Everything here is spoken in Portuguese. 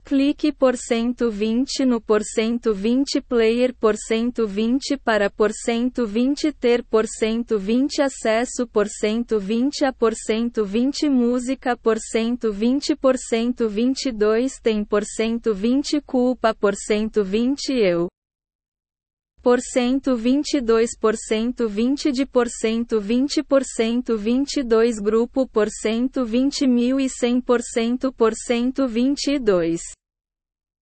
Clique por 120 no por 120 player por 120 para por 120 ter por 120 acesso por 120 a por 120 música por 122 tem por 120 culpa por 120 eu por 122 por 120 de por 120 por 122 grupo por 120.100% por 122